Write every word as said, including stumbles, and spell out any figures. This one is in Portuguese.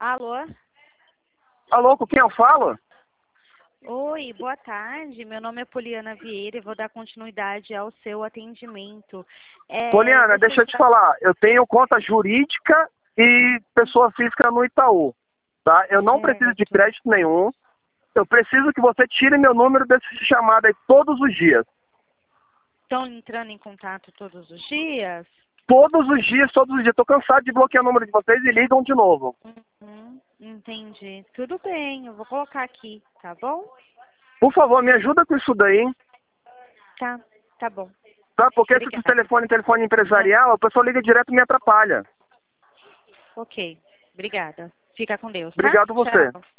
Alô? Alô, com quem eu falo? Oi, boa tarde. Meu nome é Poliana Vieira e vou dar continuidade ao seu atendimento. É, Poliana, você deixa eu te já- falar. Eu tenho conta jurídica e pessoa física no Itaú, tá? Eu não preciso de Certo. crédito nenhum. Eu preciso que você tire meu número desse chamada aí todos os dias. Estão entrando em contato todos os dias? Todos os dias, todos os dias. Tô cansado de bloquear o número de vocês e ligam de novo. Uhum, entendi. Tudo bem, eu vou colocar aqui, tá bom? Por favor, me ajuda com isso daí, Tá, tá bom. tá? Porque esse Obrigada. telefone, telefone Ah, empresarial, a pessoa liga direto e me atrapalha. ok, obrigada. Fica com Deus, tá? Obrigado você. Tchau.